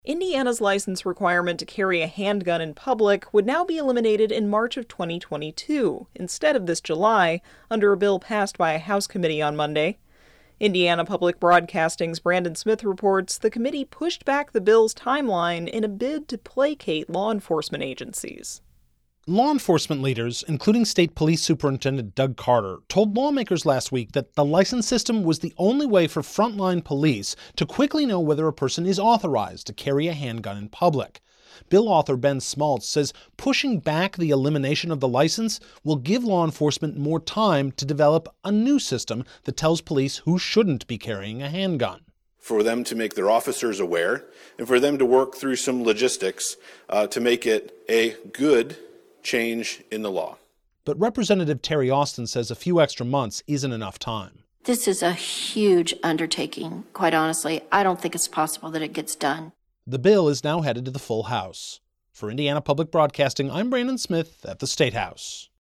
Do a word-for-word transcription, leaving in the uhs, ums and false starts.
Indiana's license requirement to carry a handgun in public would now be eliminated in March of twenty twenty-two, instead of this July, under a bill passed by a House committee on Monday. Indiana Public Broadcasting's Brandon Smith reports the committee pushed back the bill's timeline in a bid to placate law enforcement agencies. Law enforcement leaders, including State Police Superintendent Doug Carter, told lawmakers last week that the license system was the only way for frontline police to quickly know whether a person is authorized to carry a handgun in public. Bill author Ben Smaltz says pushing back the elimination of the license will give law enforcement more time to develop a new system that tells police who shouldn't be carrying a handgun. For them to make their officers aware, and for them to work through some logistics uh, to make it a good change in the law. But Representative Terry Austin says a few extra months isn't enough time. This is a huge undertaking. Quite honestly, I don't think it's possible that it gets done. The bill is now headed to the full House. For Indiana Public Broadcasting, I'm Brandon Smith at the State House.